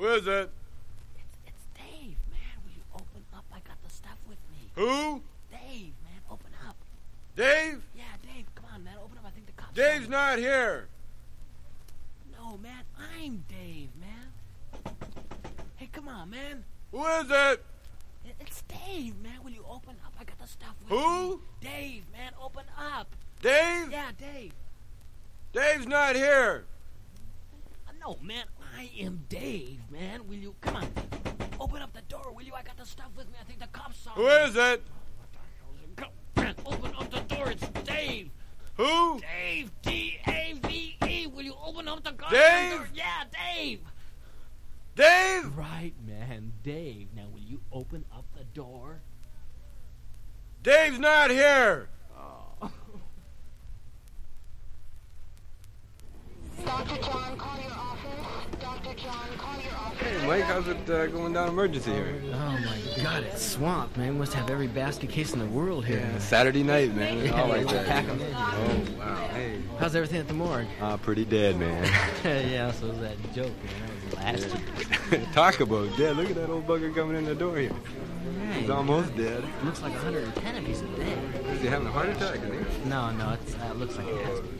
Who is it? It's Dave, man. Will you open up? I got the stuff with me. Who? Dave, man. Open up. Dave? Yeah, Dave. Come on, man. Open up. I think the cops... Dave's not here. No, man. I'm Dave, man. Hey, come on, man. Who is it? It's Dave, man. Will you open up? I got the stuff with me. Who? Dave, man. Open up. Dave? Yeah, Dave. Dave's not here. No, man. I am Dave, man. Will you... Come on. Open up the door, will you? I got the stuff with me. I think the cops saw me. Who is it? Man, open up the door. It's Dave. Who? Dave. D-A-V-E. Will you open up the goddamn Dave? door? Yeah, Dave. Dave? Right, man. Dave. Now, will you open up the door? Dave's not here. Dr. John, call your office. Dr. John, call your office. Hey, Mike, how's it going down emergency here? Oh my God, it's swamped, man. Must have every basket case in the world here. Yeah, Saturday night, man. Yeah, All like we'll that. pack 'em in. Oh, wow. Hey. How's everything at the morgue? Pretty dead, man. Yeah, so was that joke, man. That was last week. Talk about dead. Look at that old bugger coming in the door here. He's almost dead. Looks like 110 if he's dead. Is he having a heart attack, isn't he? No, it looks like it has.